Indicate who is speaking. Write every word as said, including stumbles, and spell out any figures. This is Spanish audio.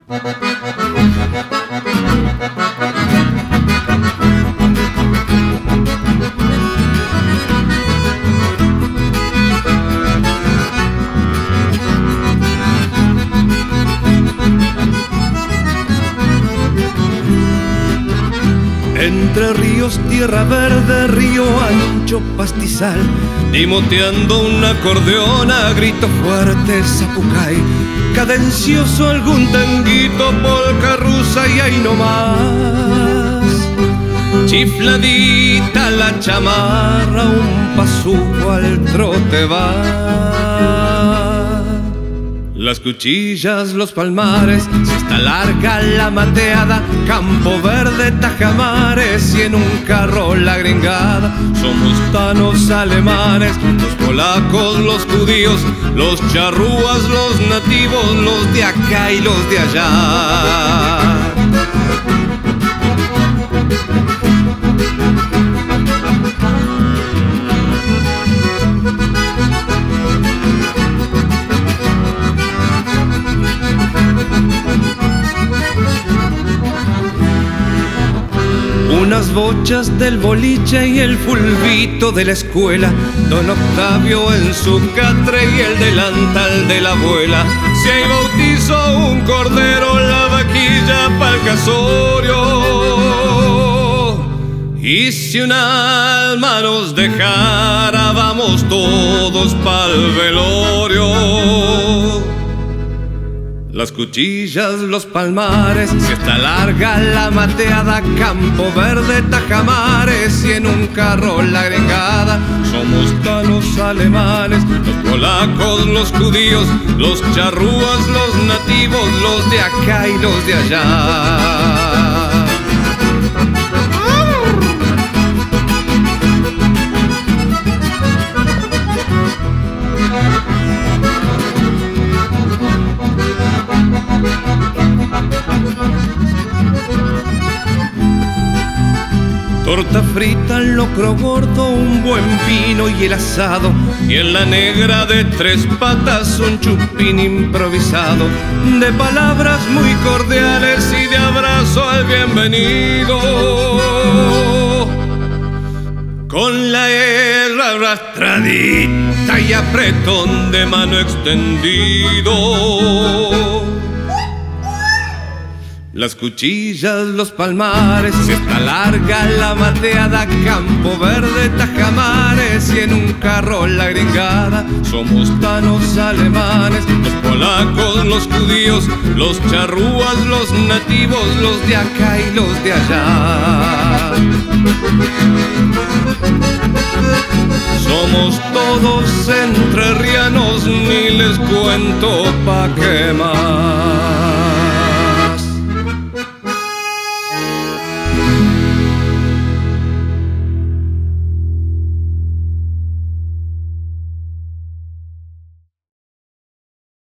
Speaker 1: Entre ríos, tierra verde, río ancho, pastizal, timoteando un acordeón a grito fuerte, zapucay, cadencioso algún tanguito, polca rusa y ahí no más. Chifladita la chamarra, un pasuco al trote va. Las cuchillas, los palmares, si está larga la mateada, Campo Verde, Tajamares y en un carro la gringada. Somos tanos alemanes, los polacos, los judíos, los charrúas, los nativos, los de acá y los de allá. Unas bochas del boliche y el fulbito de la escuela, don Octavio en su catre y el delantal de la abuela. Si hay bautizo, un cordero, la vaquilla pa'l casorio. Y si un alma nos dejara, vamos todos pa'l velorio. Las cuchillas, los palmares, si está larga la mateada, Campo Verde, Tajamares y en un carro la gringada. Somos tanos alemanes, los polacos, los judíos, los charrúas, los nativos, los de acá y los de allá. Torta frita, locro gordo, un buen vino y el asado, y en la negra de tres patas un chupín improvisado, de palabras muy cordiales y de abrazo al bienvenido, con la herra arrastradita y apretón de mano extendido. Las cuchillas, los palmares, si está larga la mateada, Campo Verde, Tajamares y en un carro la gringada. Somos tanos alemanes, los polacos, los judíos, los charrúas, los nativos, los de acá y los de allá. Somos todos entrerrianos, ni les cuento pa' qué más.